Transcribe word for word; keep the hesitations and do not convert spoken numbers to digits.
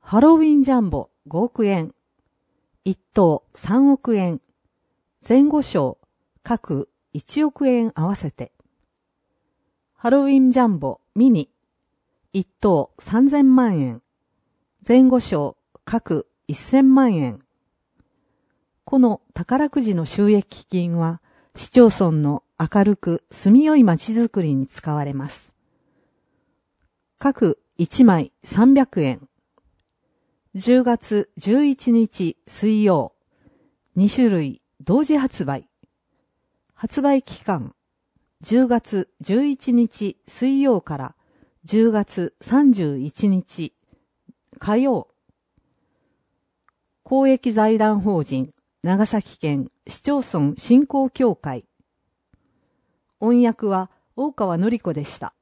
ハロウィンジャンボごおくえん、いっ等さんおくえん、前後賞各いちおくえん合わせて。ハロウィンジャンボミニ、いっ等さんぜんまんえん、前後賞各せんまんえん。この宝くじの収益金は、市町村の明るく住みよい街づくりに使われます。各いちまいさんびゃくえん。じゅうがつじゅういちにち水曜、にしゅるい同時発売。発売期間、じゅうがつじゅういちにち水曜からじゅうがつさんじゅういちにち火曜。公益財団法人長崎県市町村振興協会。音訳は大川典子でした。